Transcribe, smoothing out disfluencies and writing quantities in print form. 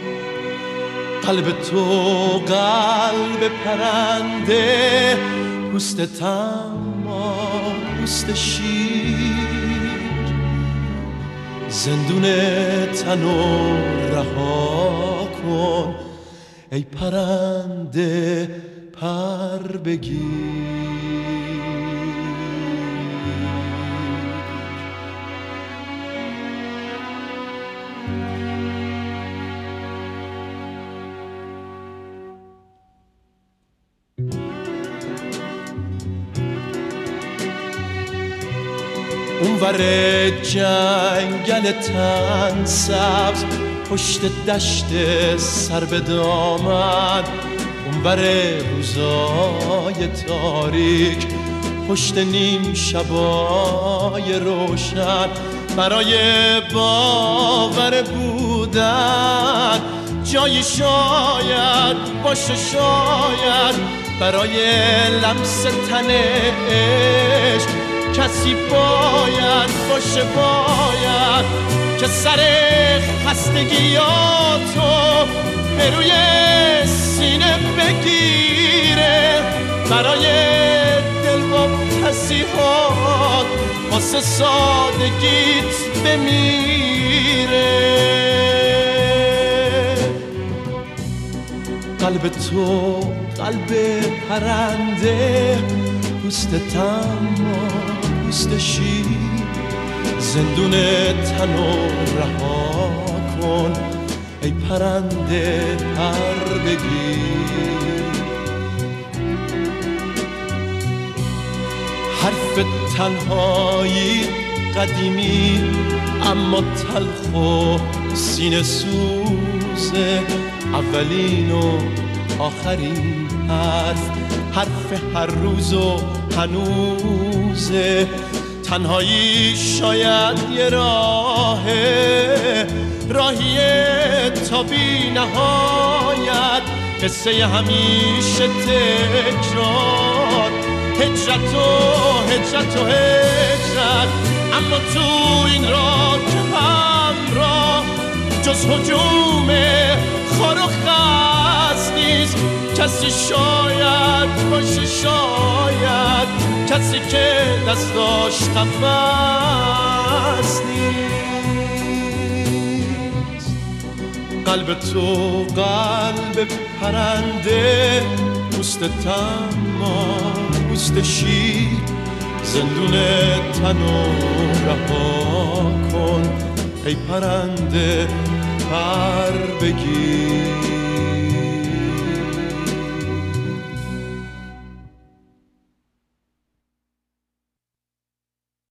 قلب تو قلب پرنده، پوست طماع پوست شیر، زندون تنو رها کن ای پرنده پر بگیر. اونور جنگل تن سبز، پشت دشت سر به دامن، اونور روزای تاریک، پشت نیم شبای روشن، برای باور بودن جایی شاید باشه، شاید برای لمس تن عشق کسی باید باشه، باید که سر خستگیاتو به روی سینه بگیره، برای دلواپسی‌هات واسه سادگیت بمیره. قلب تو قلب پرنده، پوست طماع پوست شیر، زندون تنو رها کن ای پرنده پر بگیر. حرف تنهایی قدیمی اما تلخ و سینه سوزه، اولین و آخرین حرف هر روز و هنوزه. تنهایی شاید یه راهی تا بی نهایت، قصه همیشه تکرار، هجرت و هجرت، اما تو این راه که همراه جز هجوم خار و خس نیست کسی، شاید باشه، شاید کسی که دستاش قفس نیست. قلب تو قلب پرنده، پوست طماع پوست شیر، زندون تنو رها کن ای پرنده پر بگیر.